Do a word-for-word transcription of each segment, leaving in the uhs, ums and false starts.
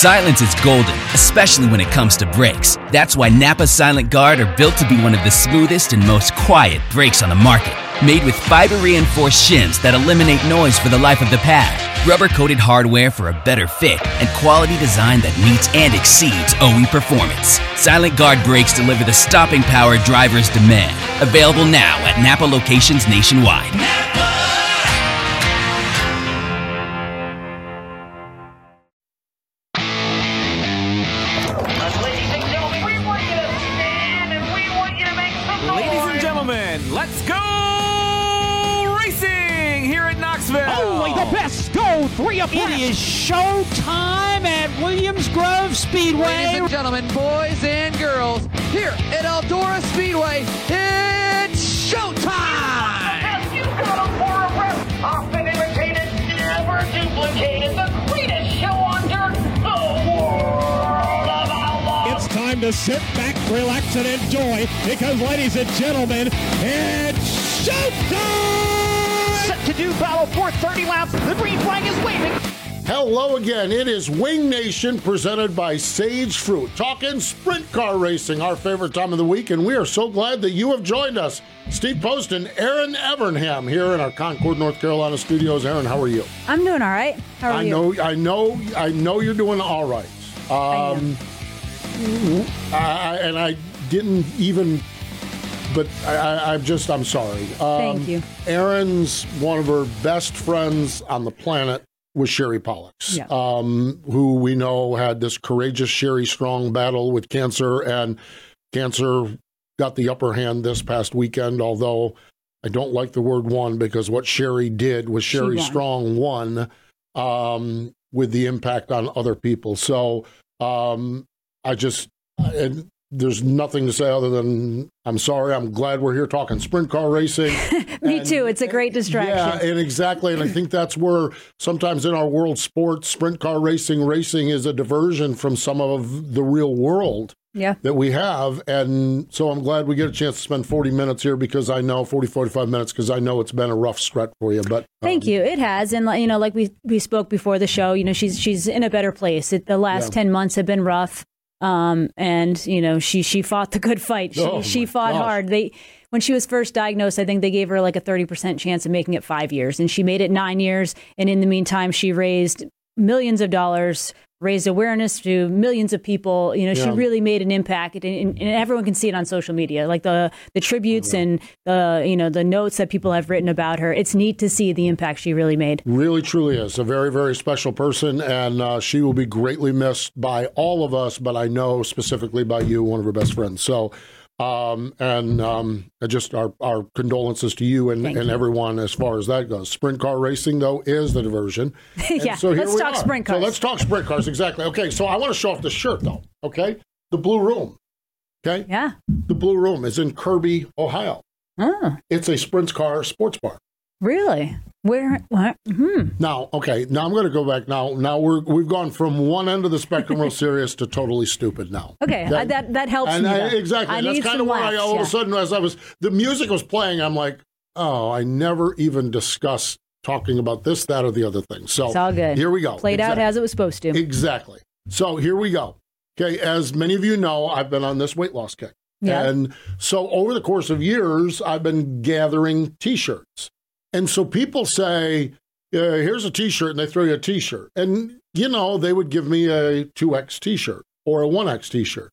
Silence is golden, especially when it comes to brakes. That's why Napa Silent Guard are built to be one of the smoothest and most quiet brakes on the market. Made with fiber-reinforced shims that eliminate noise for the life of the pad, rubber-coated hardware for a better fit, and quality design that meets and exceeds O E performance. Silent Guard brakes deliver the stopping power drivers demand. Available now at Napa locations nationwide. Napa! Let's go racing here at Knoxville. Only the best go three abreast. It is show time at Williams Grove Speedway. Ladies and gentlemen, boys and girls, here at Eldora Speedway, it's show time. You got them for a rep. Often imitated, never duplicated. The greatest show on dirt, the world of outlaws. It's time to sit back, relax, and enjoy, because, ladies and gentlemen, it's showtime! Set to do battle for thirty laps. The green flag is waving. Hello again. It is Wing Nation presented by Sage Fruit. Talking sprint car racing, our favorite time of the week, and we are so glad that you have joined us. Steve Post and Aaron Evernham here in our Concord, North Carolina studios. Aaron, how are you? I'm doing all right. How are I you? know, I know, I know you're doing all right. Um, I, I and I didn't even, but I, I, I'm just, I'm sorry. Um, Thank you. Aaron's one of her best friends on the planet was Sherry Pollux, yeah. um, who we know had this courageous Sherry Strong battle with cancer, and cancer got the upper hand this past weekend, although I don't like the word won, because what Sherry did was Sherry won. Strong won um, with the impact on other people. So um, I just, and there's nothing to say other than I'm sorry. I'm glad we're here talking sprint car racing. Me and, too. It's a great distraction. Yeah, and exactly. And I think that's where sometimes in our world sports, sprint car racing, racing is a diversion from some of the real world yeah. that we have. And so I'm glad we get a chance to spend forty minutes here, because I know forty, forty-five minutes, because I know it's been a rough stretch for you. But um, thank you. It has. And, you know, like we, we spoke before the show, you know, she's she's in a better place. It, the last Yeah. ten months have been rough. Um, and, you know, she she fought the good fight. She, Oh, she fought gosh. hard. They When she was first diagnosed, I think they gave her like a thirty percent chance of making it five years. And she made it nine years. And in the meantime, she raised millions of dollars, raised awareness to millions of people. You know, she Yeah. really made an impact, and, and, and everyone can see it on social media, like the the tributes and the, you know, the notes that people have written about her. It's neat to see the impact she really made. really, truly is a very, very special person, and uh, she will be greatly missed by all of us, but I know specifically by you, one of her best friends. So, um, and um, just our, our condolences to you and, Thank and you. everyone as far as that goes. Sprint car racing, though, is the diversion. And Yeah, so here let's we talk are. sprint cars. So let's talk sprint cars, exactly. Okay, so I want to show off the shirt, though, okay? The Blue Room, okay? Yeah. The Blue Room is in Kirby, Ohio. Oh, It's a sprint car sports bar. really? Where? What? Hmm. Now, okay, now I'm going to go back. Now, now we're we've gone from one end of the spectrum, real serious, to totally stupid. Now, Okay, I, that that helps and me. I, though. exactly. I That's need kind some of where I laughs, all yeah. of a sudden, as I was the music was playing, I'm like, oh, I never even discussed talking about this, that, or the other thing. So It's all good. Here we go. Played out Exactly. as it was supposed to. Exactly. So here we go. Okay, as many of you know, I've been on this weight loss kick. Yeah. And so over the course of years, I've been gathering T-shirts. And so people say, uh, here's a T-shirt, and they throw you a T-shirt. And, you know, they would give me a two X T-shirt or a one X T-shirt.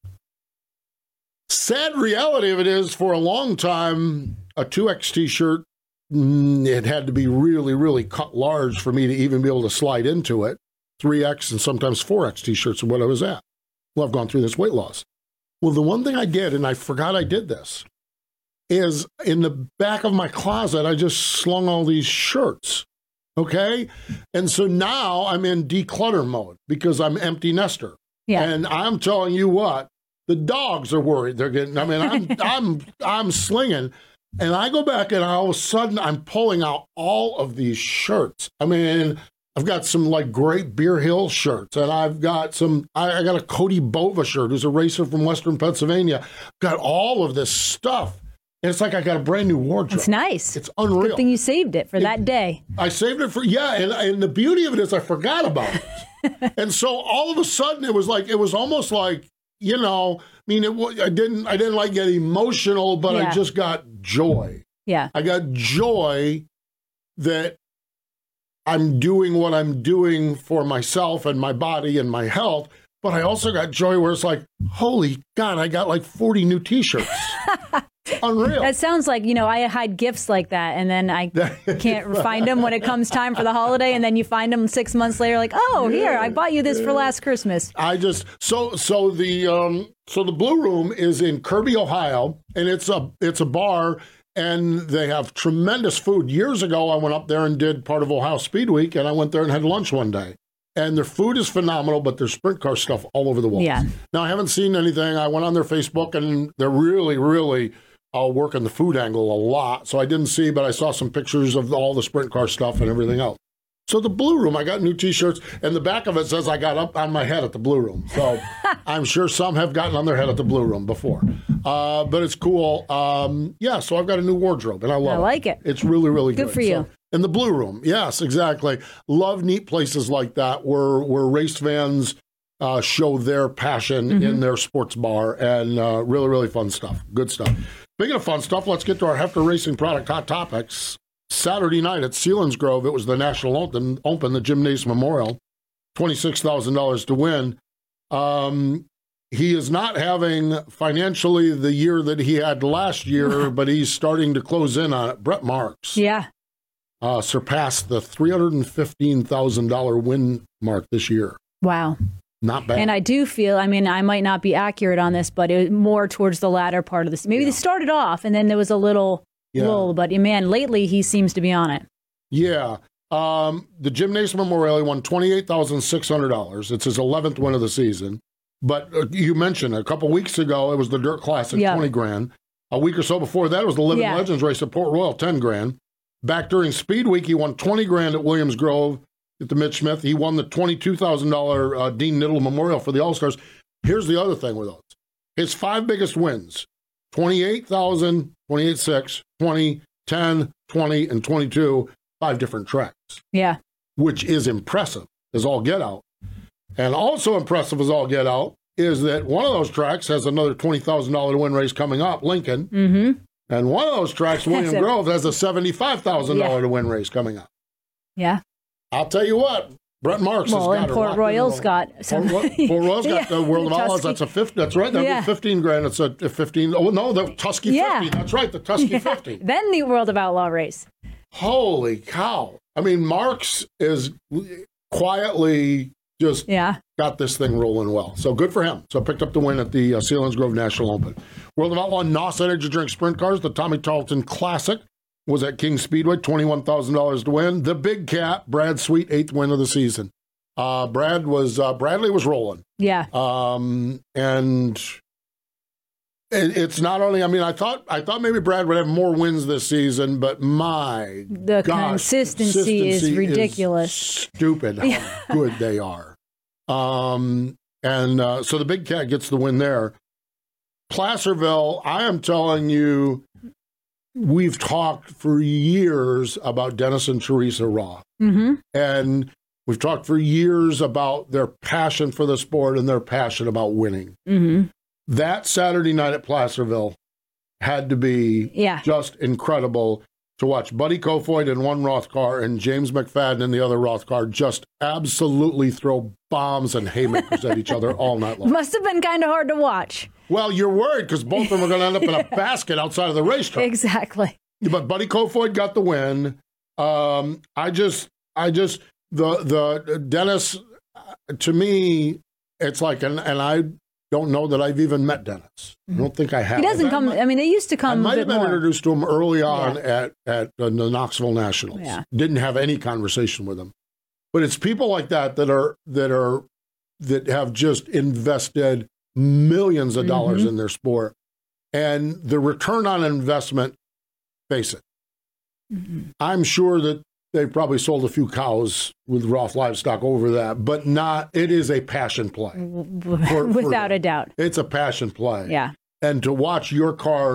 Sad reality of it is, for a long time, a two X T-shirt, mm, it had to be really, really cut large for me to even be able to slide into it. three X and sometimes four X T-shirts are what I was at. Well, I've gone through this weight loss. Well, the one thing I did, and I forgot I did this, is in the back of my closet, I just slung all these shirts, okay? And so now I'm in declutter mode because I'm empty nester. Yeah. And I'm telling you what, the dogs are worried. They're getting, I mean, I'm, I'm, I'm slinging. And I go back and all of a sudden I'm pulling out all of these shirts. I mean, I've got some like great Beer Hill shirts, and I've got some, I, I got a Cody Bova shirt, who's a racer from Western Pennsylvania. Got all of this stuff. And it's like I got a brand new wardrobe. It's nice. It's unreal. Good thing you saved it for It- that day. I saved it for, yeah, and, and the beauty of it is I forgot about it. And so all of a sudden it was like, it was almost like, you know, I mean, it, wa- I didn't, I didn't like get emotional, but Yeah. I just got joy. Yeah. I got joy that I'm doing what I'm doing for myself and my body and my health. But I also got joy where it's like, holy God, I got like forty new T-shirts. Unreal. That sounds like, you know, I hide gifts like that, and then I can't find them when it comes time for the holiday, and then you find them six months later, like, oh, here, I bought you this for last Christmas. I just so so the um so the Blue Room is in Kirby, Ohio, and it's a it's a bar, and they have tremendous food. Years ago, I went up there and did part of Ohio Speed Week, and I went there and had lunch one day. And their food is phenomenal, but there's sprint car stuff all over the wall. Yeah. Now, I haven't seen anything. I went on their Facebook, and they're really, really uh, working the food angle a lot. So I didn't see, but I saw some pictures of all the sprint car stuff and everything else. So the Blue Room, I got new T-shirts, and the back of it says I got up on my head at the Blue Room. So I'm sure some have gotten on their head at the Blue Room before. Uh, but it's cool. Um, yeah, so I've got a new wardrobe, and I love it. I like it. It's really, really good. Good for you. So, in the Blue Room, yes, exactly. Love neat places like that where where race fans uh, show their passion Mm-hmm. in their sports bar, and uh, really, really fun stuff. Good stuff. Speaking of fun stuff, let's get to our Hefner Racing product hot topics. Saturday night at Selinsgrove, it was the National Open, Open the Jim Nace Memorial, twenty-six thousand dollars to win. Um, he is not having financially the year that he had last year, but he's starting to close in on it. Brett Marks. Yeah. Uh, surpassed the three hundred fifteen thousand dollars win mark this year. Wow. Not bad. And I do feel, I mean, I might not be accurate on this, but it was more towards the latter part of this. Maybe Yeah. they started off and then there was a little Yeah. lull, but man, lately he seems to be on it. Yeah. Um, the Jim Nace Memorial, he won twenty-eight thousand six hundred dollars. It's his eleventh win of the season. But uh, you mentioned a couple weeks ago, it was the Dirt Classic, Yeah. twenty grand. A week or so before that, it was the Living Yeah. Legends race at Port Royal, ten grand. Back during Speed Week, he won twenty grand at Williams Grove at the Mitch Smith. He won the twenty-two thousand dollars uh, Dean Niddle Memorial for the All-Stars. Here's the other thing with those. His five biggest wins, twenty-eight thousand, twenty-eight six, twenty, ten, twenty, and twenty-two, five different tracks, Yeah. which is impressive as all get out. And also impressive as all get out is that one of those tracks has another twenty thousand dollars win race coming up, Lincoln. Mm-hmm. And one of those tracks, William That's it. Grove, has a seventy-five thousand dollars Yeah. to win race coming up. Yeah. I'll tell you what, Brett Marks Well, has got and her Port locked Royal's in. got some. Port, Port Royal's got Yeah. the World of Outlaws. Tusky. That's a fifty. That's right. That'd Yeah. be fifteen grand. It's a, a fifteen. Oh no, the Tusky Yeah. fifty. That's right, the Tusky fifty. Then the World of Outlaw race. Holy cow! I mean, Marks is quietly just Yeah. got this thing rolling well. So good for him. So picked up the win at the uh, Selinsgrove National Open. World of Outlaw N O S Energy Drink Sprint Cars, the Tommy Tarleton Classic, was at King Speedway, twenty-one thousand dollars to win. The Big Cat, Brad Sweet, eighth win of the season. Uh, Brad was, uh, Bradley was rolling. Yeah. Um, and it, it's not only, I mean, I thought, I thought maybe Brad would have more wins this season, but my The gosh, consistency is consistency ridiculous. stupid how good they are. Um, and uh, so the Big Cat gets the win there. Placerville, I am telling you, we've talked for years about Dennis and Teresa Roth. Mm-hmm. And we've talked for years about their passion for the sport and their passion about winning. Mm-hmm. That Saturday night at Placerville had to be Yeah. just incredible to watch Buddy Kofoid in one Roth car and James McFadden in the other Roth car just absolutely throw bombs and haymakers at each other all night long. Must have been kind of hard to watch. Well, you're worried because both of them are going to end up in a basket outside of the racetrack. Exactly. But Buddy Kofoid got the win. Um, I just, I just, the the Dennis, to me, it's like, and, and I don't know that I've even met Dennis. I don't think I have. He doesn't Have I come. met- I mean, they used to I come a might bit have been more. introduced to him early on Yeah. at, at uh, the Knoxville Nationals. Yeah. Didn't have any conversation with him. But it's people like that that are that are that have just invested millions of dollars Mm-hmm. in their sport. And the return on investment, face it. Mm-hmm. I'm sure that they've probably sold a few cows with Roth Livestock over that, but not, it is a passion play. For- for Without them. a doubt. It's a passion play. Yeah. And to watch your cars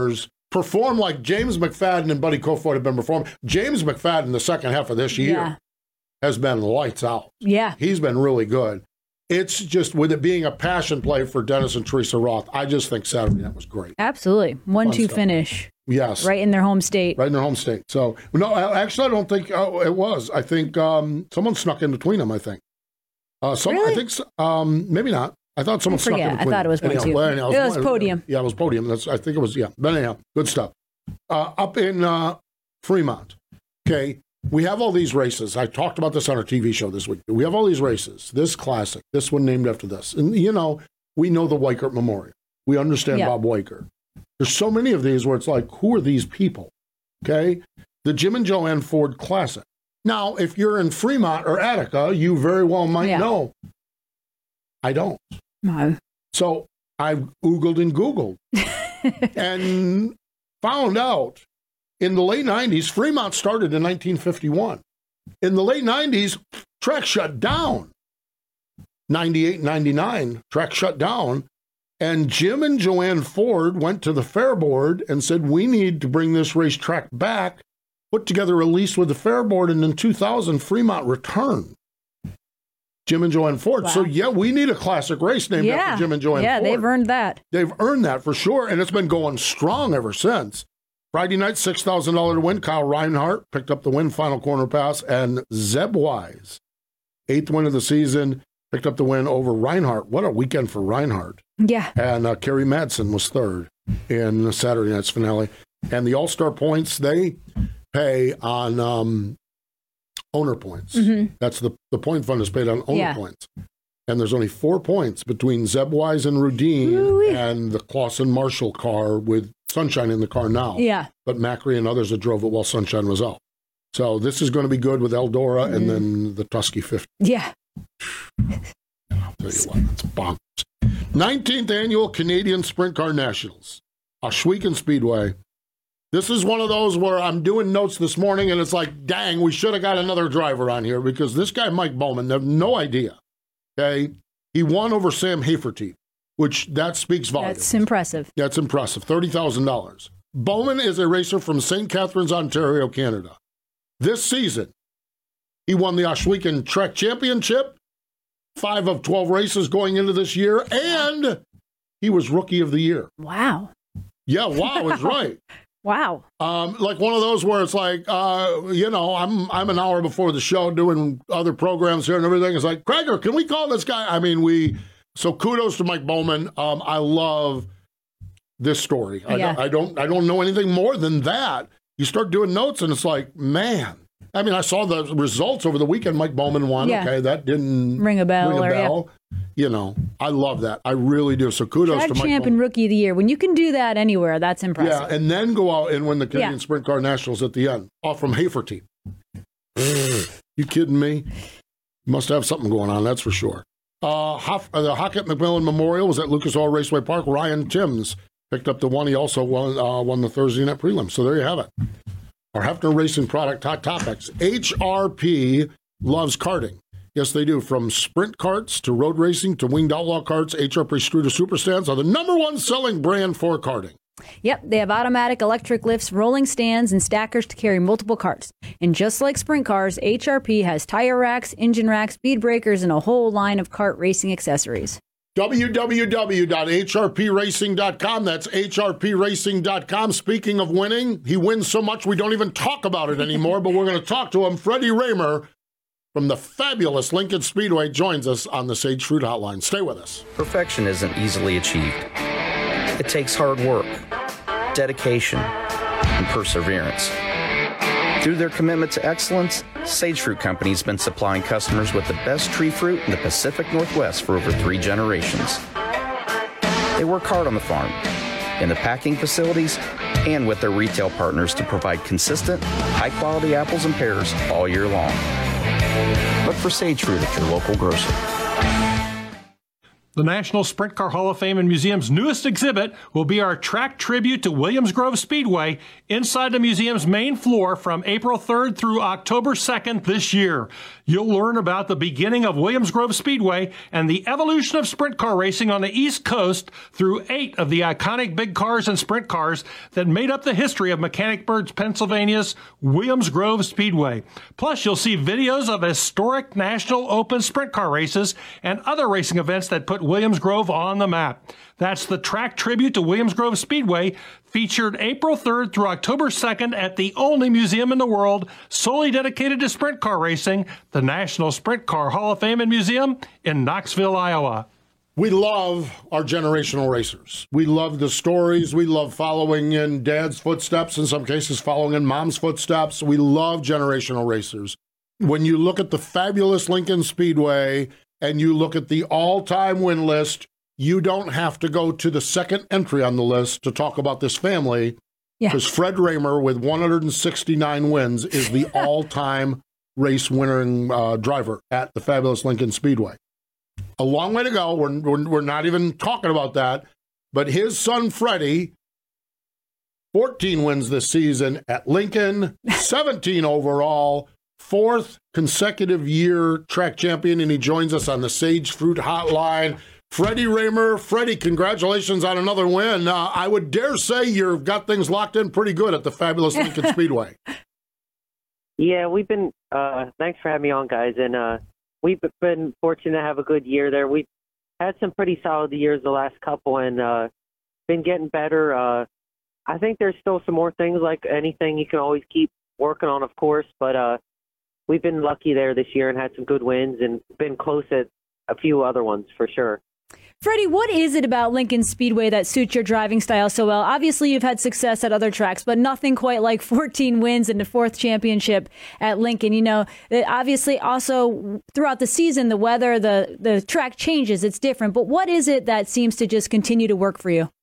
perform like James McFadden and Buddy Kofoid have been performing. James McFadden, the second half of this year, Yeah. has been lights out. Yeah. He's been really good. It's just, with it being a passion play for Dennis and Teresa Roth, I just think Saturday night was great. Absolutely. one two stuff. finish. Yes. Right in their home state. Right in their home state. So, no, I- actually, I don't think oh, it was. I think um, someone snuck in between them, I think. Uh, some, Really? I think, so- um, maybe not. I thought someone I snuck in forget. I between thought them. it was one, Anyhow, too. well, anyhow, It was podium. Yeah, it was podium. That's, I think it was, yeah. But anyhow, good stuff. Uh, up in uh, Fremont, okay, we have all these races. I talked about this on our T V show this week. We have all these races. This classic, this one named after this. And, you know, we know the Weichert Memorial. We understand Yeah. Bob Weichert. There's so many of these where it's like, who are these people? Okay? The Jim and Joanne Ford Classic. Now, if you're in Fremont or Attica, you very well might Yeah. know. I don't. No. So I Googled and Googled and found out in the late nineties, Fremont started in nineteen fifty-one. In the late nineties, track shut down. ninety-eight, ninety-nine, track shut down. And Jim and Joanne Ford went to the fair board and said, we need to bring this racetrack back, put together a lease with the fair board, and in two thousand, Fremont returned. Jim and Joanne Ford. Wow. So, yeah, we need a classic race named Yeah. after Jim and Joanne yeah, Ford. they've earned that. They've earned that for sure, and it's been going strong ever since. Friday night, six thousand dollars win. Kyle Reinhardt picked up the win, final corner pass, and Zeb Wise, eighth win of the season, picked up the win over Reinhardt. What a weekend for Reinhardt. Yeah. And uh, Kerry Madsen was third in the Saturday night's finale. And the All-Star points, they pay on um, owner points. Mm-hmm. That's the, the point fund is paid on owner Yeah. points. And there's only four points between Zebwise and Rudine Ooh-wee. and the Clausen Marshall car with Sunshine in the car now. Yeah. But Macri and others that drove it while Sunshine was out. So this is going to be good with Eldora Mm-hmm. and then the Tusky fifty. Yeah. I'll tell you what, it's bonkers. nineteenth Annual Canadian Sprint Car Nationals, Ohsweken Speedway. This is one of those where I'm doing notes this morning and it's like, dang, we should have got another driver on here because this guy, Mike Bowman, they have no idea. Okay? He won over Sam Hafertepe, which that speaks volumes. That's impressive. That's impressive. thirty thousand dollars. Bowman is a racer from Saint Catharines, Ontario, Canada. This season, he won the Ohsweken Trek Championship, five of twelve races going into this year, and he was Rookie of the Year. Wow. Yeah, wow is right. Wow. Um, like one of those where it's like, uh, you know, I'm I'm an hour before the show doing other programs here and everything. It's like, Krager, can we call this guy? I mean, we, so kudos to Mike Bowman. Um, I love this story. I, Yeah. don't, I don't I don't know anything more than that. You start doing notes and it's like, man. I mean, I saw the results over the weekend. Mike Bowman won. Yeah. Okay, that didn't Ring a bell Ring a or, yeah. bell. You know, I love that. I really do. So kudos Track to Mike champ Bowman. and rookie of the year. When you can do that anywhere, that's impressive. Yeah, and then go out and win the Canadian Yeah. Sprint Car Nationals at the end, off from Hafertepe. You kidding me? Must have something going on, that's for sure. Uh, Hoff, uh, the Hockett McMillan Memorial was at Lucas Oil Raceway Park. Ryan Timms picked up the one. He also won, uh, won the Thursday night prelim. So there you have it. Our Hefner Racing product hot topics. H R P loves karting. Yes, they do. From sprint karts to road racing to winged outlaw karts, H R P Struder Superstands are the number one selling brand for karting. Yep, they have automatic electric lifts, rolling stands, and stackers to carry multiple carts. And just like sprint cars, H R P has tire racks, engine racks, speed breakers, and a whole line of kart racing accessories. w w w dot h r p racing dot com. That's h r p racing dot com. Speaking of winning, he wins so much we don't even talk about it anymore, but we're going to talk to him. Freddie Raymer from the fabulous Lincoln Speedway joins us on the Sage Fruit Hotline. Stay with us. Perfection isn't easily achieved. It takes hard work, dedication, and perseverance. Through their commitment to excellence, Sage Fruit Company has been supplying customers with the best tree fruit in the Pacific Northwest for over three generations. They work hard on the farm, in the packing facilities, and with their retail partners to provide consistent, high-quality apples and pears all year long. Look for Sage Fruit at your local grocer. The National Sprint Car Hall of Fame and Museum's newest exhibit will be our track tribute to Williams Grove Speedway inside the museum's main floor from April third through October second this year. You'll learn about the beginning of Williams Grove Speedway and the evolution of sprint car racing on the East Coast through eight of the iconic big cars and sprint cars that made up the history of Mechanicsburg, Pennsylvania's Williams Grove Speedway. Plus, you'll see videos of historic National Open sprint car races and other racing events that put Williams Grove on the map. That's the track tribute to Williams Grove Speedway, featured April third through October second at the only museum in the world solely dedicated to sprint car racing, the National Sprint Car Hall of Fame and Museum in Knoxville, Iowa. We love our generational racers. We love the stories. We love following in Dad's footsteps, in some cases following in Mom's footsteps. We love generational racers. When you look at the fabulous Lincoln Speedway and you look at the all-time win list, you don't have to go to the second entry on the list to talk about this family, because yeah. Fred Raymer, with one hundred sixty-nine wins, is the all-time race-winning uh, driver at the fabulous Lincoln Speedway. A long way to go. We're, we're, we're not even talking about that. But his son, Freddie, fourteen wins this season at Lincoln, seventeen overall, fourth consecutive year track champion, and he joins us on the Sage Fruit Hotline. Freddie Raymer. Freddie, congratulations on another win. Uh, I would dare say you've got things locked in pretty good at the fabulous Lincoln Speedway. Yeah, we've been, uh, thanks for having me on, guys. And uh, we've been fortunate to have a good year there. We've had some pretty solid years the last couple, and uh, been getting better. Uh, I think there's still some more things, like anything you can always keep working on, of course, but uh, we've been lucky there this year and had some good wins and been close at a few other ones for sure. Freddie, what is it about Lincoln Speedway that suits your driving style so well? Obviously, you've had success at other tracks, but nothing quite like fourteen wins and the fourth championship at Lincoln. You know, obviously, also throughout the season, the weather, the, the track changes. It's different. But what is it that seems to just continue to work for you?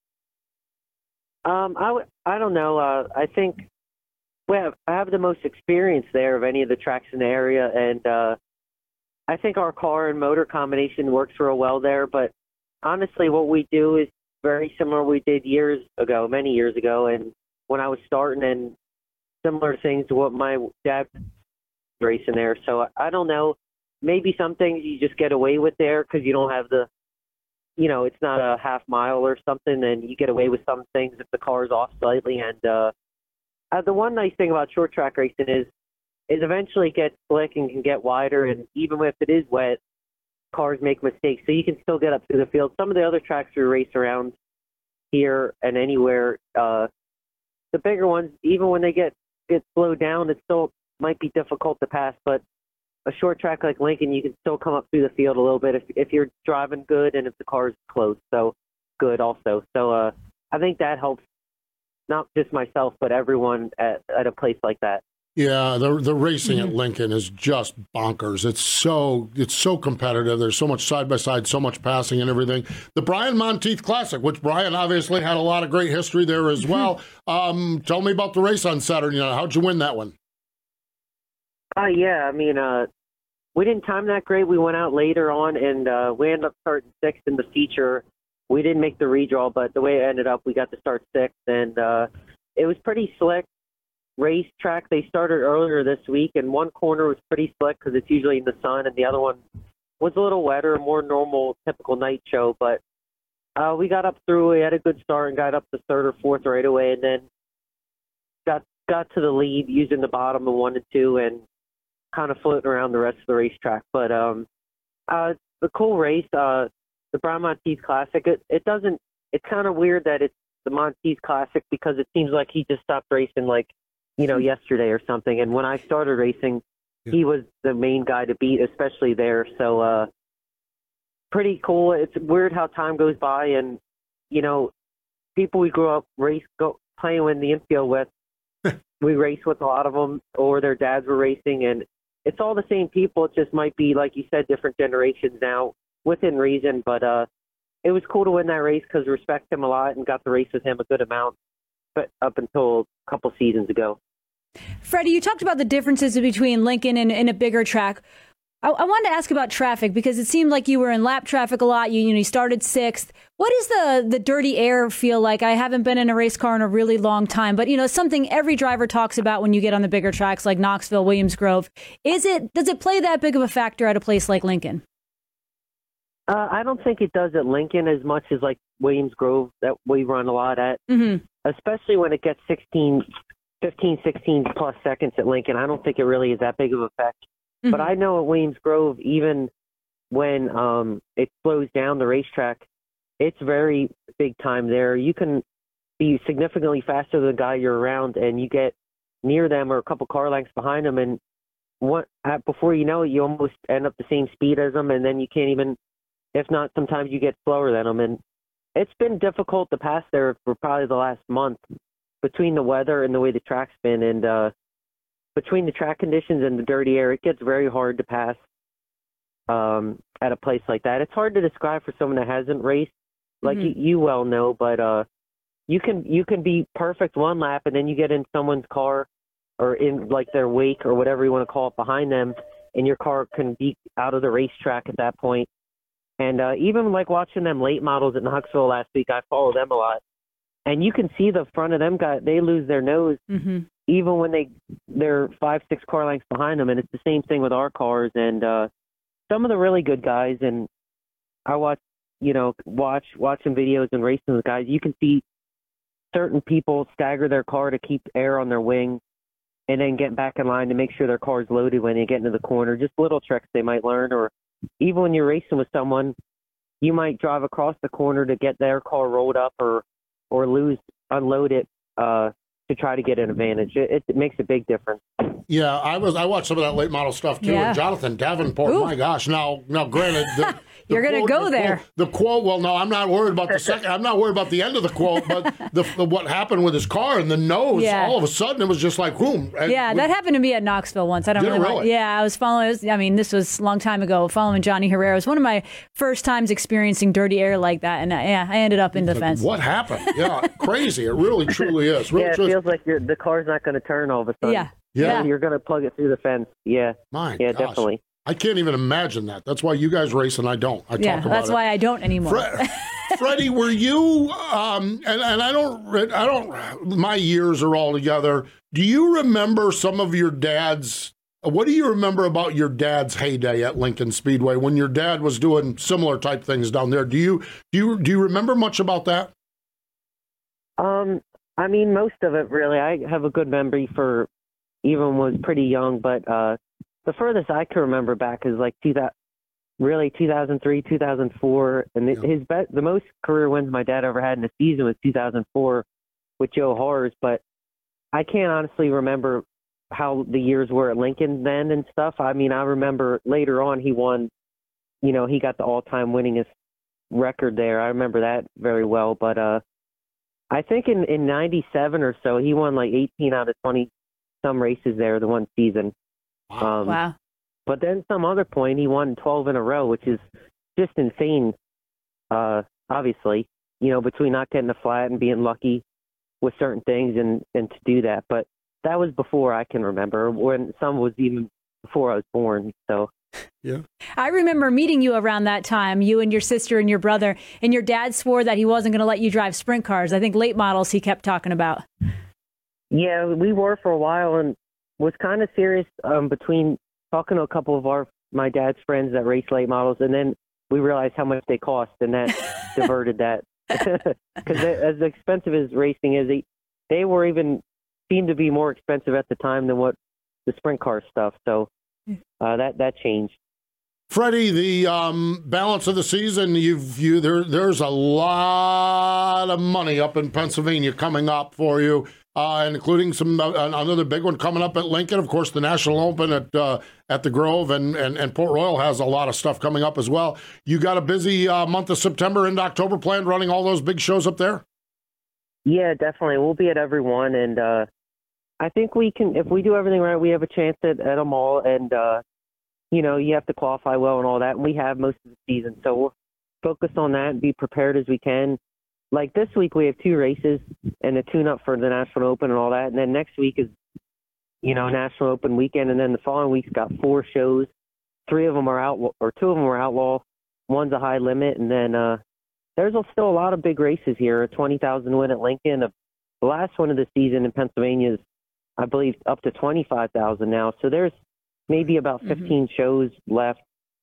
Um, I, w- I don't know. Uh, I think we have, I have the most experience there of any of the tracks in the area, and uh, I think our car and motor combination works real well there, but honestly, what we do is very similar to what we did years ago, many years ago, and when I was starting, and similar things to what my dad was racing there. So I don't know, maybe some things you just get away with there because you don't have the, you know, it's not a half mile or something, and you get away with some things if the car is off slightly. And uh, uh, the one nice thing about short track racing is, is eventually it gets slick and can get wider, and even if it is wet, cars make mistakes, so you can still get up through the field. Some of the other tracks we race around here and anywhere, uh, the bigger ones, even when they get, get slowed down, it still might be difficult to pass, but a short track like Lincoln, you can still come up through the field a little bit if, if you're driving good and if the car is close, so good also. So uh, I think that helps not just myself, but everyone at, at a place like that. Yeah, the the racing mm-hmm. at Lincoln is just bonkers. It's so it's so competitive. There's so much side by side, so much passing and everything. The Brian Monteith Classic, which Brian obviously had a lot of great history there as well. um, tell me about the race on Saturday night. How'd you win that one? Uh, yeah, I mean, uh, we didn't time that great. We went out later on, and uh, we ended up starting sixth in the feature. We didn't make the redraw, but the way it ended up, we got to start sixth, and uh, it was pretty slick. Racetrack, they started earlier this week, and one corner was pretty slick because it's usually in the sun, and the other one was a little wetter, a more normal, typical night show. But uh, we got up through, we had a good start and got up to third or fourth right away, and then got got to the lead using the bottom of one and two and kind of floating around the rest of the racetrack. But um, uh, the cool race, uh, the Brian Monteith Classic, it, it doesn't, it's kind of weird that it's the Monteith Classic because it seems like he just stopped racing like, you know, yesterday or something. And when I started racing, yeah. he was the main guy to beat, especially there. So, uh, pretty cool. It's weird how time goes by, and, you know, people we grew up race go playing in the infield with, we race with a lot of them, or their dads were racing, and it's all the same people. It just might be, like you said, different generations now, within reason. But uh, it was cool to win that race because I respect him a lot and got to race with him a good amount, but up until a couple seasons ago. Freddie, you talked about the differences between Lincoln and, and a bigger track. I, I wanted to ask about traffic because it seemed like you were in lap traffic a lot. You, you know, you started sixth. What does the, the dirty air feel like? I haven't been in a race car in a really long time, but, you know, something every driver talks about when you get on the bigger tracks like Knoxville, Williams Grove. Is it, does it play that big of a factor at a place like Lincoln? Uh, I don't think it does at Lincoln as much as like Williams Grove that we run a lot at, mm-hmm. especially when it gets sixteen, fifteen, sixteen plus seconds at Lincoln. I don't think it really is that big of a effect. Mm-hmm. But I know at Williams Grove, even when um, it slows down the racetrack, it's very big time there. You can be significantly faster than the guy you're around, and you get near them or a couple car lengths behind them, and what, before you know it, you almost end up the same speed as them, and then you can't even, if not, sometimes you get slower than them. And it's been difficult to pass there for probably the last month between the weather and the way the track's been, and uh, between the track conditions and the dirty air, it gets very hard to pass um, at a place like that. It's hard to describe for someone that hasn't raced, like mm-hmm. you, you well know, but uh, you can you can be perfect one lap, and then you get in someone's car or in like their wake or whatever you want to call it behind them, and your car can be out of the racetrack at that point. And uh, even like watching them late models at Knoxville last week, I follow them a lot. And you can see the front of them guys, they lose their nose mm-hmm. even when they, they're five, six car lengths behind them. And it's the same thing with our cars. And uh, some of the really good guys, and I watch, you know, watch watching videos and racing with guys, you can see certain people stagger their car to keep air on their wing and then get back in line to make sure their car is loaded when they get into the corner. Just little tricks they might learn. Or even when you're racing with someone, you might drive across the corner to get their car rolled up or or lose, unload it uh, to try to get an advantage. It, it makes a big difference. Yeah, I was. I watched some of that late model stuff too. Yeah. And Jonathan Davenport, Ooh. my gosh! Now, now, granted, the, the you're going to go the there. Quote, the quote. Well, no, I'm not worried about the second. I'm not worried about the end of the quote, but the, the what happened with his car and the nose. Yeah. All of a sudden, it was just like boom. Yeah, we, that happened to me at Knoxville once. I don't Did it really. really? Yeah, I was following. Was, I mean, this was a long time ago. Following Johnny Herrera. It was one of my first times experiencing dirty air like that, and I, yeah, I ended up in the like, fence. What happened? Yeah, crazy. It really, truly is. Really, yeah, it truly feels like you're, the car's not going to turn all of a sudden. Yeah. Yeah. You're going to plug it through the fence. Yeah. My yeah, gosh. definitely. I can't even imagine that. That's why you guys race and I don't. I yeah, talk about that's it. why I don't anymore. Fre- Freddie, were you? Um, and, and I don't. I don't. My years are all together. Do you remember some of your dad's? What do you remember about your dad's heyday at Lincoln Speedway when your dad was doing similar type things down there? Do you do you do you remember much about that? Um, I mean, most of it really. I have a good memory for even was pretty young, but uh, the furthest I can remember back is like two thousand, really two thousand three, two thousand four, and the, his be- the most career wins my dad ever had in a season was two thousand four with Joe Hars. But I can't honestly remember how the years were at Lincoln then and stuff. I mean, I remember later on he won, you know, he got the all-time winningest record there. I remember that very well. But uh, I think in in ninety-seven or so, he won like eighteen out of twenty some races there the one season. Um, wow. But then some other point, he won twelve in a row, which is just insane, uh, obviously, you know, between not getting a flat and being lucky with certain things and, and to do that. But that was before I can remember, when some was even before I was born. So, yeah. I remember meeting you around that time, you and your sister and your brother, and your dad swore that he wasn't going to let you drive sprint cars. I think late models he kept talking about. Yeah, we were for a while and was kind of serious um, between talking to a couple of our my dad's friends that race late models, and then we realized how much they cost, and that diverted that. Because as expensive as racing is, they, they were even seemed to be more expensive at the time than what the sprint car stuff. So uh, that that changed. Freddie, the um, balance of the season, you've you there. There's a lot of money up in Pennsylvania coming up for you, uh, including some uh, another big one coming up at Lincoln. Of course, the National Open at uh, at the Grove, and, and and Port Royal has a lot of stuff coming up as well. You got a busy uh, month of September into October planned, running all those big shows up there. Yeah, definitely. We'll be at every one, and uh, I think we can. If we do everything right, we have a chance at, at them all, and. Uh, You know, you have to qualify well and all that, and we have most of the season. So we'll focus on that and be prepared as we can. Like this week, we have two races and a tune-up for the National Open and all that. And then next week is, you know, National Open weekend. And then the following week's got four shows. three of them are outlaw, or two of them are outlaw. One's a high limit, and then uh, there's still a lot of big races here. A twenty thousand win at Lincoln. The last one of the season in Pennsylvania is, I believe, up to twenty-five thousand now. So there's maybe about fifteen mm-hmm. shows left.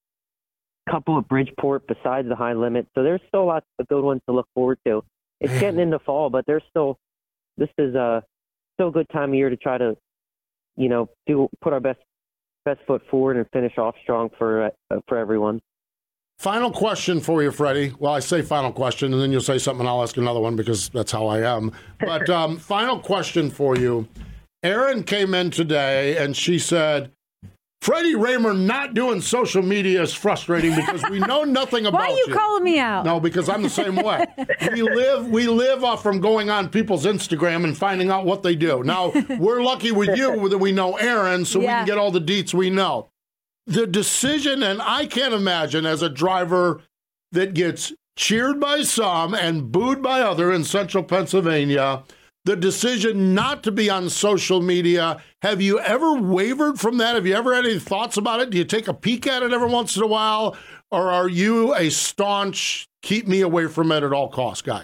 A couple at Bridgeport besides the high limit. So there's still lots of good ones to look forward to. It's Man. getting into fall, but there's still, this is a still a good time of year to try to, you know, do put our best best foot forward and finish off strong for uh, for everyone. Final question for you, Freddie. Well, I say final question, and then you'll say something, and I'll ask another one because that's how I am. But um, final question for you. Erin came in today, and she said, Freddie Rahmer not doing social media is frustrating because we know nothing about you. Why are you, you calling me out? No, because I'm the same way. we live we live off from going on people's Instagram and finding out what they do. Now, we're lucky with you that we know Erin, so yeah. we can get all the deets we know. The decision, and I can't imagine as a driver that gets cheered by some and booed by other in central Pennsylvania, the decision not to be on social media, have you ever wavered from that? Have you ever had any thoughts about it? Do you take a peek at it every once in a while? Or are you a staunch, keep me away from it at all costs guy?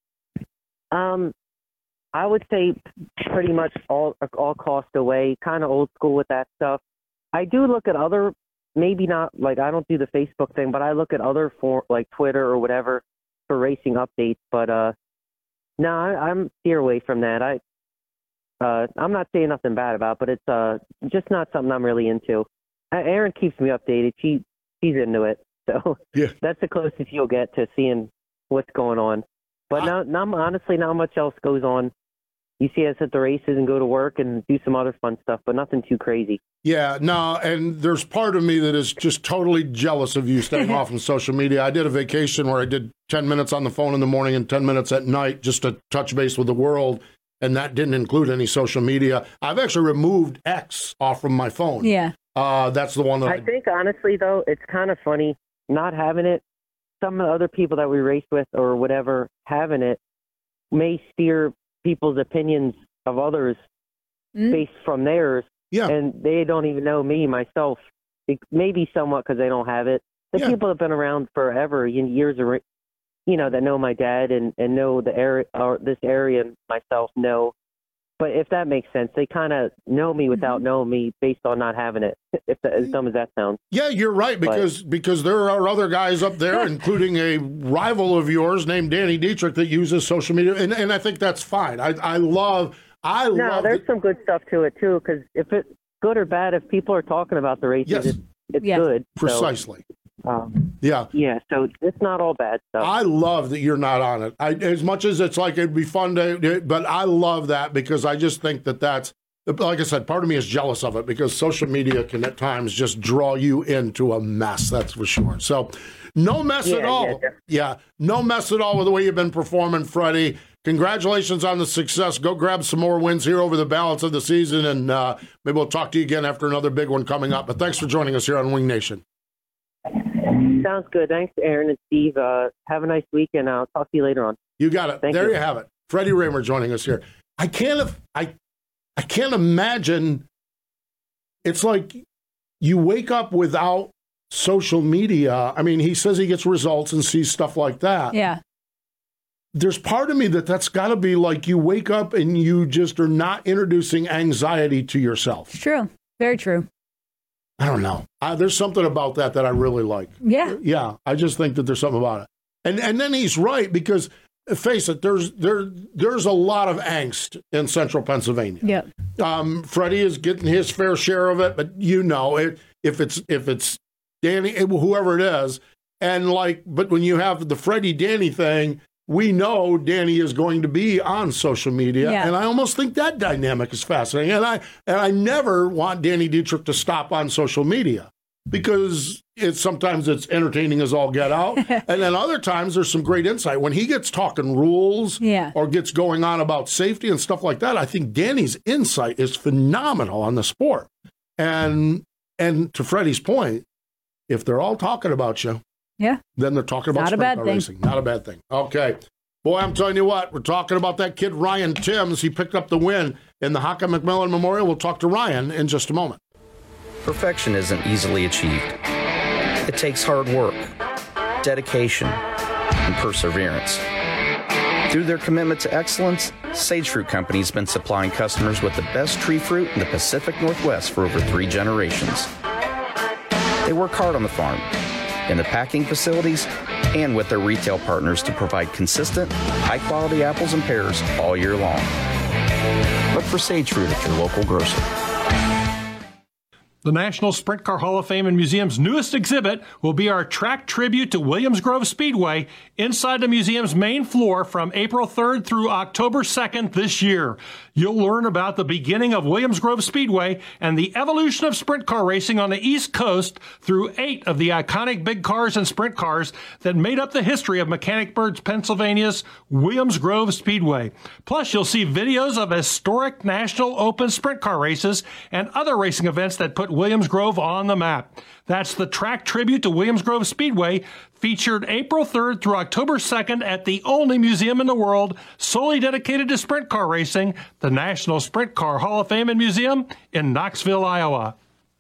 Um, I would say pretty much all, all cost away, kind of old school with that stuff. I do look at other, maybe not, like I don't do the Facebook thing, but I look at other, for like Twitter or whatever, for racing updates. But uh, no, I, I'm steer away from that. I, uh, I'm not saying nothing bad about it, but it's uh, just not something I'm really into. Erin keeps me updated. She She's into it. So yeah. That's the closest you'll get to seeing what's going on. But not, not, honestly, not much else goes on. You see us at the races and go to work and do some other fun stuff, but nothing too crazy. Yeah, no, and there's part of me that is just totally jealous of you staying off of social media. I did a vacation where I did ten minutes on the phone in the morning and ten minutes at night just to touch base with the world, and that didn't include any social media. I've actually removed X off from my phone. Yeah. Uh, that's the one that I, I think, honestly, though, it's kind of funny not having it. Some of the other people that we race with or whatever having it may steer people's opinions of others mm. based from theirs, yeah. and they don't even know me, myself. It, maybe somewhat because they don't have it. The yeah. people that have been around forever, years, of, you know, that know my dad and, and know the area, or this area, and myself know. But if that makes sense, they kind of know me without mm-hmm. knowing me based on not having it, if that, as dumb as that sounds. Yeah, you're right, because but, because there are other guys up there, including a rival of yours named Danny Dietrich, that uses social media, and, and I think that's fine. I, I love I no, love there's the, some good stuff to it, too, because if it's good or bad, if people are talking about the races, yes. it's, it's yes. good. Precisely. So. Um, yeah, yeah. So it's not all bad stuff. I love that you're not on it. I, as much as it's like it'd be fun to, but I love that because I just think that that's, like I said, part of me is jealous of it because social media can at times just draw you into a mess. That's for sure. So, no mess yeah, at all. Yeah, yeah, no mess at all with the way you've been performing, Freddie. Congratulations on the success. Go grab some more wins here over the balance of the season, and uh, maybe we'll talk to you again after another big one coming up. But thanks for joining us here on Wing Nation. Sounds good. Thanks, Aaron and Steve. Uh, have a nice week, and I'll talk to you later on. You got it. Thank there you. you have it. Freddie Rahmer joining us here. I can't. I I can't imagine. It's like you wake up without social media. I mean, he says he gets results and sees stuff like that. Yeah. There's part of me that that's got to be like you wake up and you just are not introducing anxiety to yourself. It's true. Very true. I don't know. Uh, there's something about that that I really like. Yeah. Yeah. I just think that there's something about it. And and then he's right because, face it, there's there there's a lot of angst in central Pennsylvania. Yeah. Um, Freddie is getting his fair share of it, but you know, it, if it's if it's Danny, whoever it is, and like, but when you have the Freddie Danny thing, we know Danny is going to be on social media, yeah. and I almost think that dynamic is fascinating. And I and I never want Danny Dietrich to stop on social media because it's sometimes it's entertaining as all get out, and then other times there's some great insight when he gets talking rules, yeah. or gets going on about safety and stuff like that. I think Danny's insight is phenomenal on the sport, and and to Freddie's point, if they're all talking about you. Yeah. Then they're talking about sprint car racing. Not a bad thing. Okay. Boy, I'm telling you what, we're talking about that kid Ryan Timms. He picked up the win in the Hocka McMillan Memorial. We'll talk to Ryan in just a moment. Perfection isn't easily achieved. It takes hard work, dedication, and perseverance. Through their commitment to excellence, Sage Fruit Company has been supplying customers with the best tree fruit in the Pacific Northwest for over three generations. They work hard on the farm, in the packing facilities, and with their retail partners to provide consistent, high-quality apples and pears all year long. Look for Sage Fruit at your local grocer. The National Sprint Car Hall of Fame and Museum's newest exhibit will be our track tribute to Williams Grove Speedway inside the museum's main floor from April third through October second this year. You'll learn about the beginning of Williams Grove Speedway and the evolution of sprint car racing on the East Coast through eight of the iconic big cars and sprint cars that made up the history of Mechanicsburg, Pennsylvania's Williams Grove Speedway. Plus, you'll see videos of historic National Open sprint car races and other racing events that put Williams Grove on the map. That's the track tribute to Williams Grove Speedway, featured April third through October second at the only museum in the world solely dedicated to sprint car racing, the National Sprint Car Hall of Fame and Museum in Knoxville, Iowa.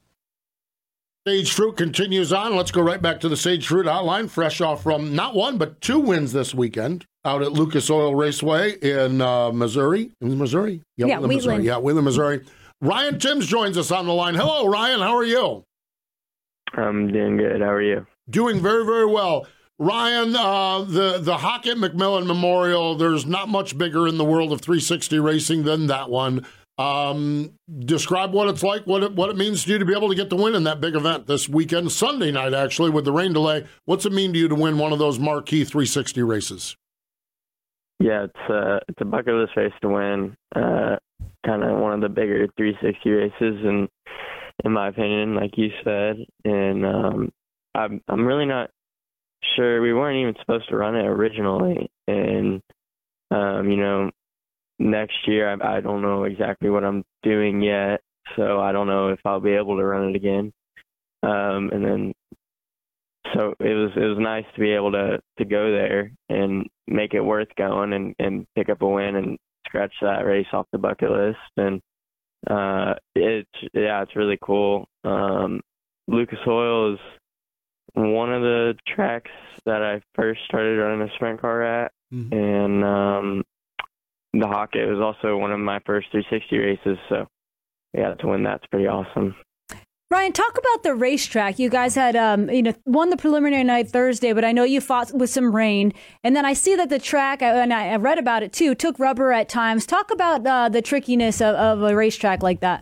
Sage Fruit continues on. Let's go right back to the Sage Fruit Hotline, fresh off from not one, but two wins this weekend out at Lucas Oil Raceway in uh, Missouri. In Missouri? Yeah, Wheatland, Wheatland. Missouri. Yeah, Wheatland, Missouri. Ryan Timms joins us on the line. Hello, Ryan. How are you? I'm doing good. How are you? Doing very, very well. Ryan, uh, the, the Hockett McMillan Memorial, there's not much bigger in the world of three sixty racing than that one. Um, describe what it's like, what it, what it means to you to be able to get the win in that big event this weekend, Sunday night, actually, with the rain delay. What's it mean to you to win one of those marquee three sixty races? Yeah, it's, uh, it's a bucket list race to win. Uh, kind of one of the bigger three sixty races, and in my opinion, like you said, and um, I'm I'm really not sure. We weren't even supposed to run it originally, and um, you know, next year I, I don't know exactly what I'm doing yet, so I don't know if I'll be able to run it again. Um, and then, so it was it was nice to be able to to go there and make it worth going and and pick up a win and scratch that race off the bucket list. And uh it's yeah it's really cool. um Lucas Oil is one of the tracks that I first started running a sprint car at. Mm-hmm. And um the Hockett was also one of my first three sixty races, so yeah, to win that's pretty awesome. Ryan, talk about the racetrack. You guys had, um, you know, won the preliminary night Thursday, but I know you fought with some rain. And then I see that the track, and I read about it too, took rubber at times. Talk about uh, the trickiness of, of a racetrack like that.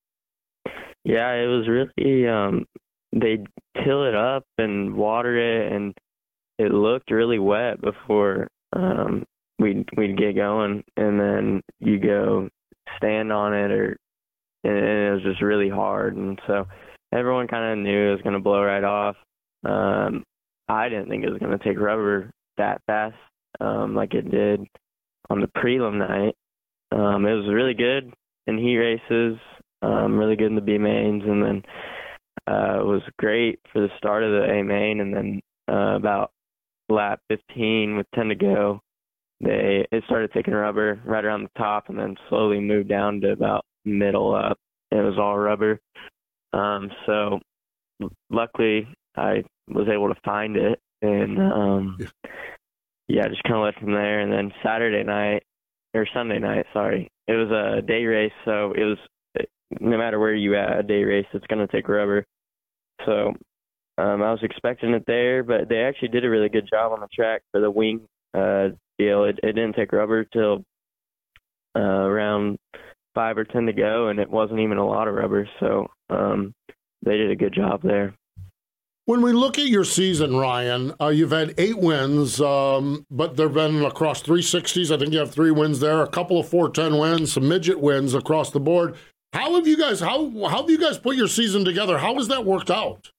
Yeah, it was really, um, they'd till it up and water it, and it looked really wet before um, we'd, we'd get going. And then you go stand on it, or and it was just really hard. And so everyone kind of knew it was going to blow right off. Um, I didn't think it was going to take rubber that fast um, like it did on the prelim night. Um, it was really good in heat races, um, really good in the B mains, and then uh, it was great for the start of the A main. And then uh, about lap fifteen with ten to go, they it started taking rubber right around the top, and then slowly moved down to about middle up. It was all rubber. Um, so luckily I was able to find it, and um, yeah. yeah, just kind of left from there. And then Saturday night, or Sunday night, sorry, it was a day race. So it was, no matter where you at, a day race, it's going to take rubber. So um, I was expecting it there, but they actually did a really good job on the track for the wing uh, deal. It, it didn't take rubber till uh, around five or ten to go, and it wasn't even a lot of rubber, so um, they did a good job there. When we look at your season, Ryan, uh, you've had eight wins, um, but there have been across three sixties. I think you have three wins there, a couple of four ten wins, some midget wins across the board. How have you guys? How how have you guys put your season together? How has that worked out?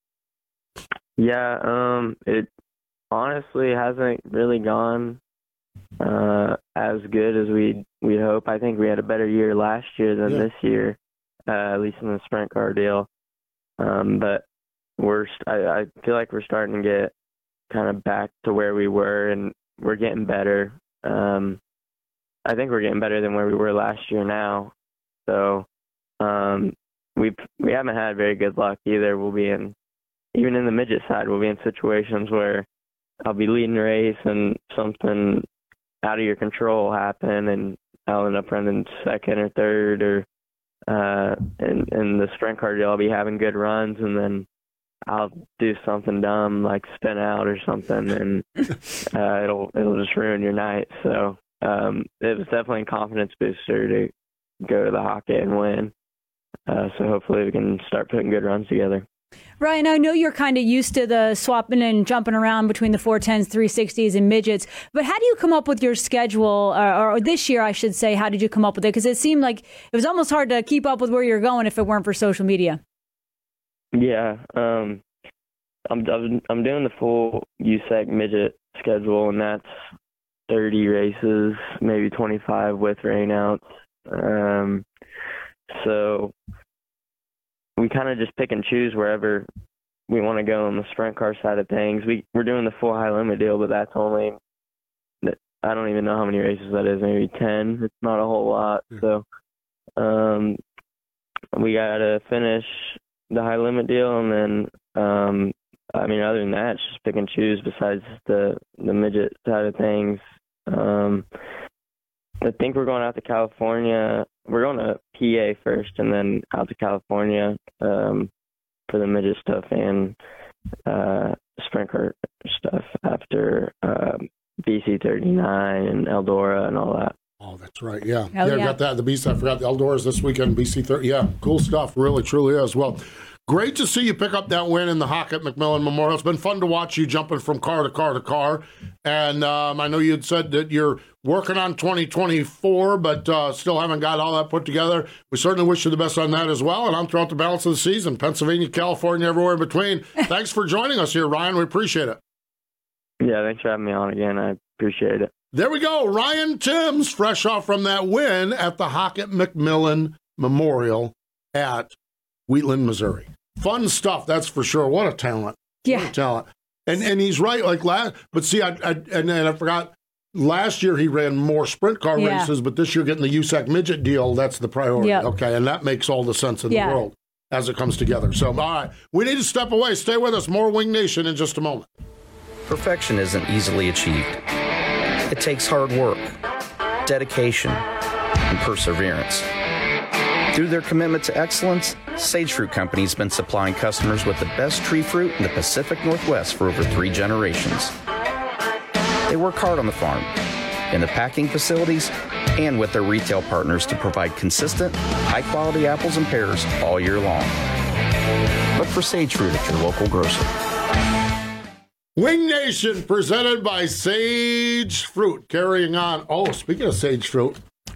Yeah, um, it honestly hasn't really gone uh, as good as we we hope. I think we had a better year last year than yeah. this year, uh, at least in the sprint car deal. Um, but we're I, I feel like we're starting to get kind of back to where we were, and we're getting better. Um, I think we're getting better than where we were last year now. So um, we we haven't had very good luck either. We'll be in, even in the midget side, we'll be in situations where I'll be leading a race and something out of your control will happen, and I'll end up running second or third, or uh, in, in the sprint car deal, I'll be having good runs, and then I'll do something dumb like spin out or something, and uh, it'll it'll just ruin your night. So um, it was definitely a confidence booster to go to the Hockey and win. Uh, so hopefully we can start putting good runs together. Ryan, I know you're kind of used to the swapping and jumping around between the four tens, three sixties, and midgets, but how do you come up with your schedule, or, or this year, I should say, how did you come up with it? Because it seemed like it was almost hard to keep up with where you're going if it weren't for social media. Yeah, um, I'm, I'm I'm doing the full U S A C midget schedule, and that's thirty races, maybe twenty-five with rainouts. Um, so we kind of just pick and choose wherever we want to go on the sprint car side of things. We, we're doing the full high limit deal, but that's only, I don't even know how many races that is, maybe ten. It's not a whole lot. So um, we got to finish the high limit deal, and then, um, I mean, other than that, it's just pick and choose besides the, the midget side of things. Um, I think we're going out to California. We're going to P A first, and then out to California um, for the midget stuff and uh, sprint car stuff after um, B C thirty-nine and Eldora and all that. Oh, that's right. Yeah. Oh, yeah, yeah. I got that. The B C, I forgot the Eldora's this weekend, B C thirty. Yeah, cool stuff. Really, truly is. Well, great to see you pick up that win in the Hockett McMillan Memorial. It's been fun to watch you jumping from car to car to car. And um, I know you had said that you're working on twenty twenty-four, but uh, still haven't got all that put together. We certainly wish you the best on that as well. And on throughout the balance of the season, Pennsylvania, California, everywhere in between. Thanks for joining us here, Ryan. We appreciate it. Yeah, thanks for having me on again. I appreciate it. There we go. Ryan Timms, fresh off from that win at the Hockett McMillan Memorial at Wheatland, Missouri. Fun stuff, that's for sure. What a talent. Yeah. What a talent. And and he's right, like last, but see, I, I and then I forgot, last year he ran more sprint car Yeah. races, but this year getting the U S A C midget deal, that's the priority. Yep. Okay, and that makes all the sense in Yeah. the world as it comes together. So, all right, we need to step away. Stay with us. More Wing Nation in just a moment. Perfection isn't easily achieved. It takes hard work, dedication, and perseverance. Through their commitment to excellence, Sage Fruit Company has been supplying customers with the best tree fruit in the Pacific Northwest for over three generations. They work hard on the farm, in the packing facilities, and with their retail partners to provide consistent, high-quality apples and pears all year long. Look for Sage Fruit at your local grocer. Wing Nation presented by Sage Fruit. Carrying on. Oh, speaking of Sage Fruit,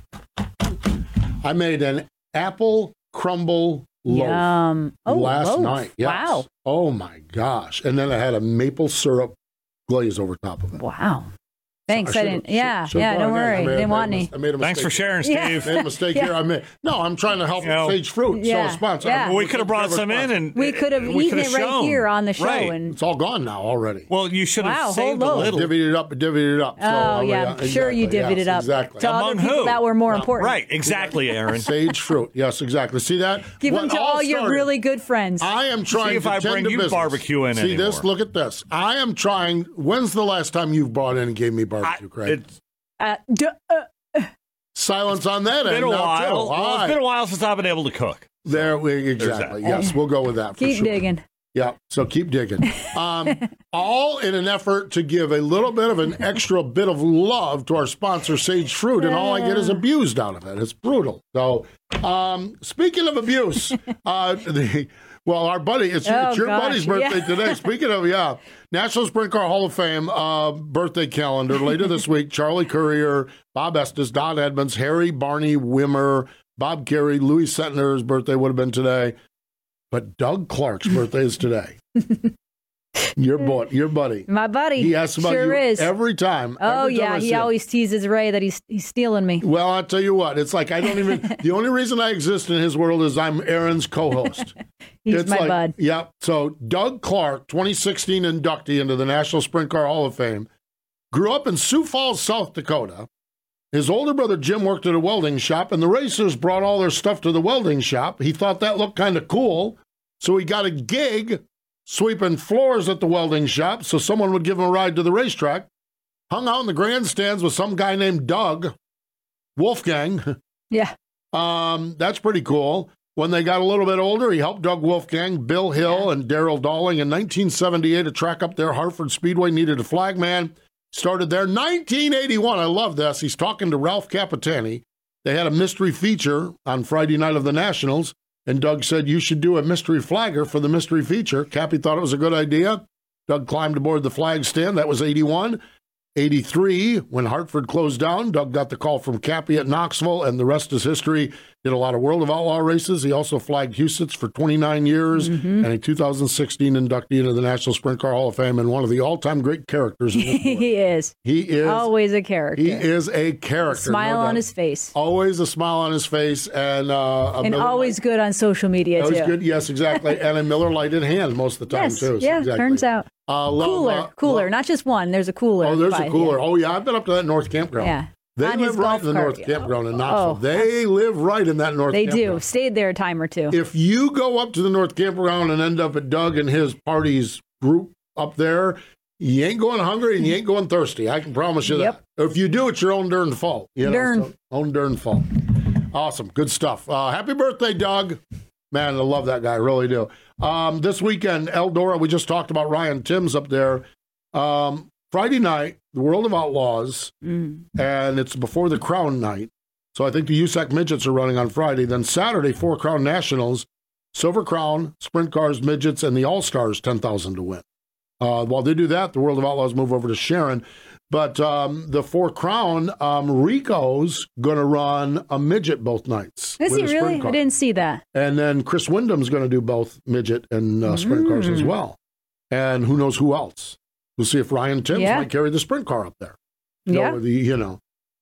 I made an apple crumble loaf Yum. Oh, last loaf. night. Yes. Wow. Oh, my gosh. And then I had a maple syrup glaze over top of it. Wow. Thanks. I I, should've- didn't. Yeah. should've yeah. brought Don't it in. worry. I made- Didn't I want made a any. mis- I made a Thanks for mistake. sharing, Yeah. Steve. Made a mistake Yeah. here. I made, no, I'm trying to help Yeah. Sage Fruit. Yeah. So, sponsor. Yeah. Well, we could have brought some in, and We could have we eaten could it have right shown. here on the show. Right. And It's all gone now already. Well, you should have Wow, saved whole a loaf. little. Divvied it up, divvied it up. So, oh uh, yeah, I'm sure you exactly, divvied yes, it up Exactly. to other Among people who? that were more important. Right, exactly, Aaron. Sage Fruit. Yes, exactly. See that? Give What them to all all your started- really good friends. I am trying See if to I tend bring to you business. barbecue in See this? anymore. Look at this. I am trying. When's the last time you've brought in and gave me barbecue, Craig? It's Uh, d- uh, Silence on that been end a now, while. too. All Well, it's right. been a while since I've been able to cook. There we There's exactly. that. Yes, we'll go with that. For keep sure. digging. Yeah. So keep digging. Um, all in an effort to give a little bit of an extra bit of love to our sponsor, Sage Fruit, and all I get is abused out of it. It's brutal. So, um, speaking of abuse, uh, the. Well, our buddy, it's, Oh, it's your gosh, buddy's birthday yeah. today. Speaking of, yeah, National Sprint Car Hall of Fame uh, birthday calendar later this week. Charlie Courier, Bob Estes, Don Edmonds, Harry Barney Wimmer, Bob Carey, Louis Sentner's birthday would have been today. But Doug Clark's birthday is today. Your boy, your buddy. My buddy. He asks about sure you is. every time. Oh every time yeah, I see he him. always teases Ray that he's he's stealing me. Well, I'll tell you what. It's like I don't even. The only reason I exist in his world is I'm Aaron's co-host. He's it's my like, bud. Yeah. So Doug Clark, twenty sixteen inductee into the National Sprint Car Hall of Fame, grew up in Sioux Falls, South Dakota, His older brother Jim worked at a welding shop, and the racers brought all their stuff to the welding shop. He thought that looked kind of cool, so he got a gig sweeping floors at the welding shop so someone would give him a ride to the racetrack. Hung out in the grandstands with some guy named Doug Wolfgang. Yeah. Um, that's pretty cool. When they got a little bit older, he helped Doug Wolfgang, Bill Hill, and Daryl Dalling. In nineteen seventy-eight, a track up there, Hartford Speedway, needed a flagman. Started there. nineteen eighty-one, I love this. He's talking to Ralph Capitani. They had a mystery feature on Friday night of the Nationals, and Doug said, you should do a mystery flagger for the mystery feature. Cappy thought it was a good idea. Doug climbed aboard the flag stand. That was eighty-one. eighty-three, when Hartford closed down, Doug got the call from Cappy at Knoxville, and the rest is history. Did a lot of World of Outlaw races. He also flagged Huset's for twenty-nine years, mm-hmm. and a two thousand sixteen inductee into the National Sprint Car Hall of Fame, and one of the all-time great characters in the sport. He is. He is. Always a character. He is a character. Smile no on doubt. his face. Always a smile on his face. And uh, a and Miller always Lite. good on social media, Always too. good, yes, exactly. And a Miller Lite in hand most of the time, yes, too. So yeah, exactly. turns out. Uh, love, cooler, uh, cooler, love. not just one. There's a cooler. Oh, there's by a cooler. here. Oh, yeah, I've been up to that North Campground. Yeah. They on live his right golf in the cart. North Campground in Knoxville. Oh, they live right in that North They Campground. do. Stayed there a time or two. If you go up to the North Campground and end up at Doug and his party's group up there, you ain't going hungry and you ain't going thirsty. I can promise you Yep. that. If you do, it's your own darn fault. You know, Darn. so- own darn fault. Awesome. Good stuff. Uh, happy birthday, Doug. Man, I love that guy. I really do. Um, this weekend, Eldora, we just talked about Ryan Timms up there. Um, Friday night, the World of Outlaws, mm. and it's before the Crown night. So I think the U S A C Midgets are running on Friday. Then Saturday, four Crown Nationals, Silver Crown, Sprint Cars, Midgets, and the All-Stars, ten thousand to win. Uh, while they do that, the World of Outlaws move over to Sharon. But um, the Four Crown, um, Rico's going to run a midget both nights. Is with he a sprint really? car. I didn't see that. And then Chris Wyndham's going to do both midget and uh, sprint Mm. cars as well. And who knows who else. We'll see if Ryan Timms Yeah. might carry the sprint car up there. Yeah. Know, the, you know.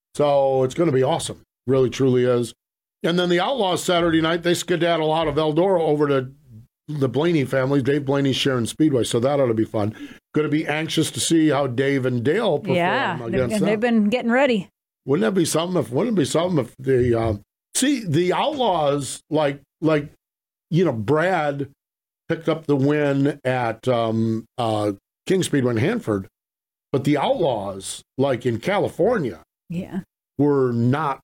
So it's going to be awesome. Really, truly is. And then the Outlaws Saturday night, they skedaddle out of Eldora over to the Blaney family, Dave Blaney's Sharon Speedway. So that ought to be fun. Going to be anxious to see how Dave and Dale perform Yeah, they've, against them. they've been getting ready. Wouldn't that be something? If wouldn't it be something if the uh, see the Outlaws like like you know Brad picked up the win at um, uh, King Speedway in Hanford, but the Outlaws like in California Yeah. were not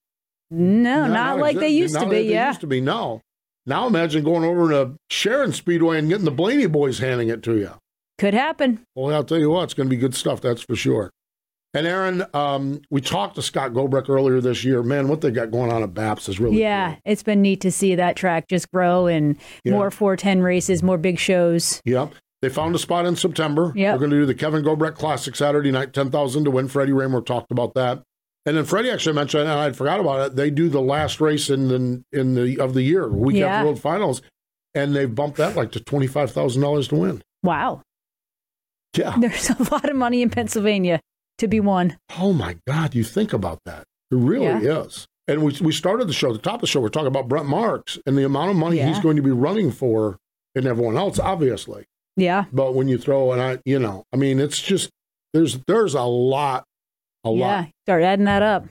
No, not, like they exist- used not to like be. they Yeah. used to be. No. Now imagine going over to Sharon Speedway and getting the Blaney boys handing it to you. Could happen. Well, I'll tell you what, it's going to be good stuff, that's for sure. And Aaron, um, we talked to Scott Gobrecht earlier this year. Man, what they got going on at B A P S is really Yeah, it's been neat to see that track just grow and Yeah. more four ten races, more big shows. Yep. They found a spot in September. Yep. We're going to do the Kevin Gobrecht Classic Saturday night, ten thousand to win. Freddie Raymer talked about that. And then Freddie actually mentioned, and I forgot about it, they do the last race in the, in the of the year, week Yeah. after World Finals, and they've bumped that like to twenty-five thousand dollars to win. Wow. Yeah. There's a lot of money in Pennsylvania to be won. Oh, my God, you think about that. It really Yeah. is. And we we started the show, the top of the show, we're talking about Brent Marks and the amount of money Yeah. he's going to be running for and everyone else, obviously. Yeah. But when you throw, and I, you know, I mean, it's just, there's there's a lot, a yeah. lot. Start adding that up.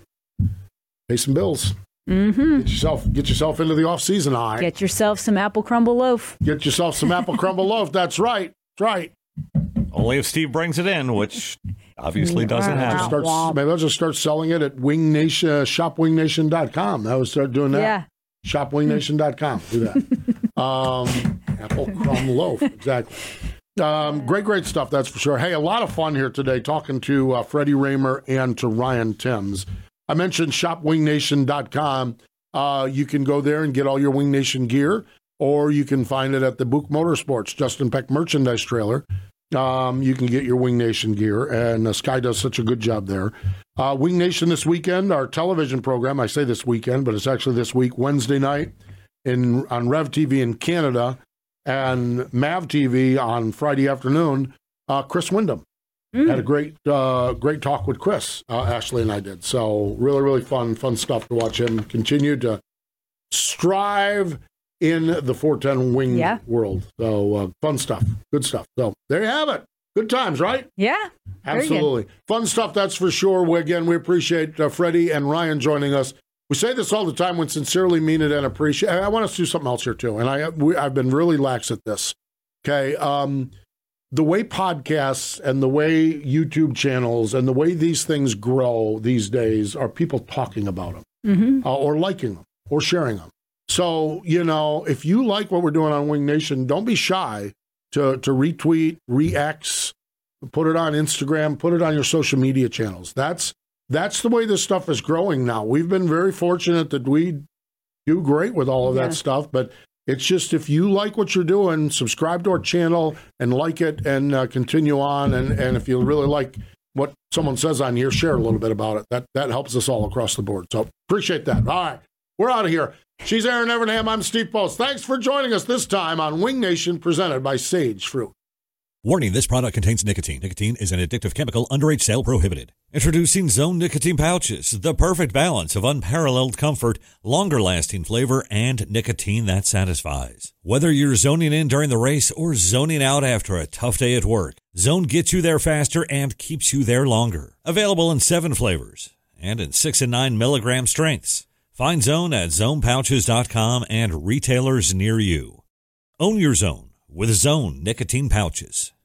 Pay some bills. Mm-hmm. Get yourself, get yourself into the off season. All right. Get yourself some apple crumble loaf. Get yourself some apple crumble loaf. That's right. That's right. Only if Steve brings it in, which obviously doesn't Just happen. start, maybe I'll just start selling it at Wing Nation, uh, shop wing nation dot com. I would start doing that. Yeah. shop wing nation dot com. Do that. um, apple crumb loaf. Exactly. Um, great, great stuff. That's for sure. Hey, a lot of fun here today talking to uh, Freddie Raymer and to Ryan Timms. I mentioned shop wing nation dot com. Uh, you can go there and get all your Wing Nation gear, or you can find it at the Book Motorsports Justin Peck merchandise trailer. Um, you can get your Wing Nation gear, and uh, Sky does such a good job there. Uh, Wing Nation this weekend, our television program, I say this weekend, but it's actually this week, Wednesday night in on Rev T V in Canada, and M A V T V on Friday afternoon. Uh, Chris Wyndham Mm. had a great uh, great talk with Chris, uh, Ashley and I did. So really, really fun, fun stuff to watch him continue to strive in the four ten wing Yeah. world. So uh, fun stuff, good stuff. So there you have it. Good times, right? Yeah. Absolutely. Fun stuff, that's for sure. We, again, we appreciate uh, Freddie and Ryan joining us. We say this all the time when sincerely mean it and appreciate. I want us to do something else here, too. And I, we, I've been really lax at this. Okay. Um, the way podcasts and the way YouTube channels and the way these things grow these days are people talking about them mm-hmm. uh, or liking them or sharing them. So, you know, if you like what we're doing on Wing Nation, don't be shy to, to retweet, re-X, put it on Instagram, put it on your social media channels. That's that's the way this stuff is growing now. We've been very fortunate that we do great with all of yeah. that stuff, but it's just if you like what you're doing, subscribe to our channel and like it and uh, continue on. And, and if you really like what someone says on here, share a little bit about it. That that helps us all across the board. So appreciate that. All right, we're out of here. She's Aaron Evernham. I'm Steve Post. Thanks for joining us this time on Wing Nation, presented by Sage Fruit. Warning, this product contains nicotine. Nicotine is an addictive chemical. Underage sale prohibited. Introducing Zone Nicotine Pouches, the perfect balance of unparalleled comfort, longer-lasting flavor, and nicotine that satisfies. Whether you're zoning in during the race or zoning out after a tough day at work, Zone gets you there faster and keeps you there longer. Available in seven flavors and in six and nine milligram strengths. Find Zone at zone pouches dot com and retailers near you. Own your Zone with Zone Nicotine Pouches.